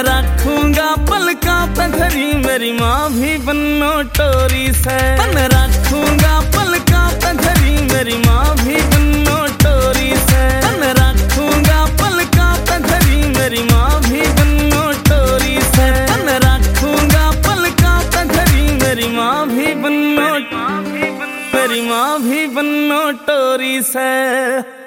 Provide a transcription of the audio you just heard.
रखूंगा पलका पे धरी मेरी माँ भी बन्नो टोरी से। मन रखूंगा पलका पे धरी मेरी माँ भी बन्नो टोरी से। मन रखूंगा पलका पे धरी मेरी माँ भी बन्नो टोरी से। मन रखूंगा पलका पे धरी मेरी माँ भी बन्नो टोरी से।